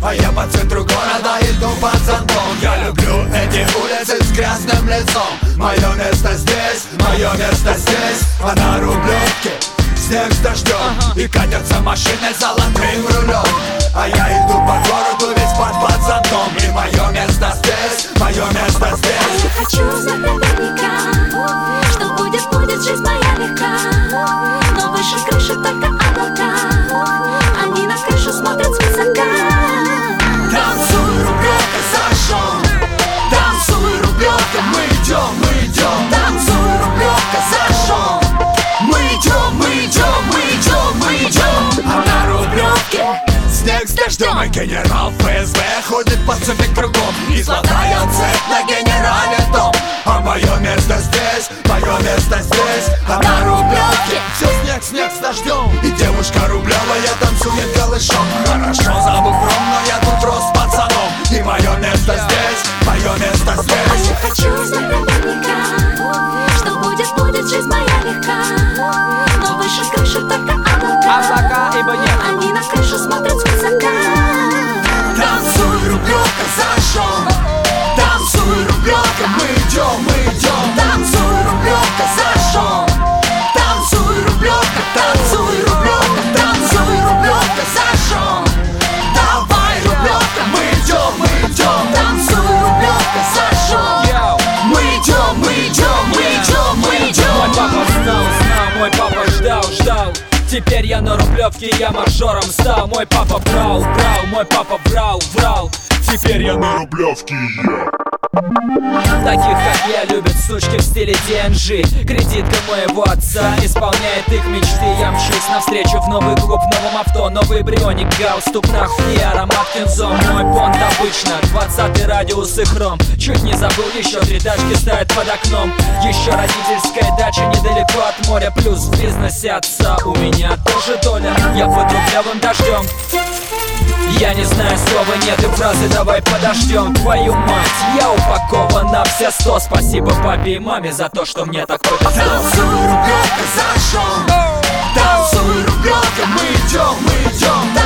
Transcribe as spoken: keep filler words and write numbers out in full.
А я по центру города иду под зонтом. Я люблю эти улицы с грязным лицом. Мое место здесь, мое место здесь. А на Рублевке снег с дождем, и катятся машины с золотым рулем. А я иду по городу весь под, под зонтом. И мое место здесь, мое место здесь. А я хочу знать наверняка, что будет, будет жизнь моя легка. Но выше крыши только облака, они на крышу смотрят свысока. Танцуй, Рублевка, зашел. Танцуй, Рублевка, мы идем, мы идем. Танцуй, Рублевка, зашел. Мы идем, мы идем, мы идем, мы идем. А на Рублевке снег с дождем. И генерал ФСБ ходит по цепи кругом. И золотая цепь на генерале дом. А мое место здесь, мое место здесь. А на Рублевке все снег, снег с дождем. И девушка рублевая танцует голышом. Хорошо за бугром, но я тут рос пацаном. И мое место здесь, мое место здесь. А я хочу знать наверняка, что будет, будет жизнь моя легка. Но выше крыши только облака, облака, ибо нет. Они на крышу смотрят свысока. Танцуй, Рублевка, зашел. Танцуй, Рублевка, мы идем, мы идем. Танцуй, Рублевка, зашел. Танцуй, Рублевка, танцуй, Рублевка, танцуй, Рублевка, зашел. Давай, Рублевка, мы идем, мы идем. Танцуй, Рублевка, зашел. Мы идем, мы идем, мы идем, мы идем. Мой папа знал, знал, мой папа ждал, ждал. Теперь я на Рублевке, я мажором стал. Мой папа брал, брал, мой папа врал, врал. Теперь я на Рублевке, я. Таких, как я, любят сучки в стиле ди эн джи. Кредитка моего отца исполняет их мечты. Я мчусь навстречу в новый клуб, в новом авто. Новый брионик, галстук, нахуй и аромат Кензо. Мой понт обычно, двадцатый радиус и хром. Чуть не забыл, еще три тачки стоят под окном. Еще родительская дача недалеко от моря. Плюс в бизнесе отца у меня тоже доля. Я под рублевым дождем. Я не знаю слова, нет и фразы, давай подождем. Твою мать, я упакован на все сто. Спасибо папе и маме за то, что мне так повезло. Танцуй, Рублевка, зашел. Танцуй, Рублевка, мы идем, мы идем.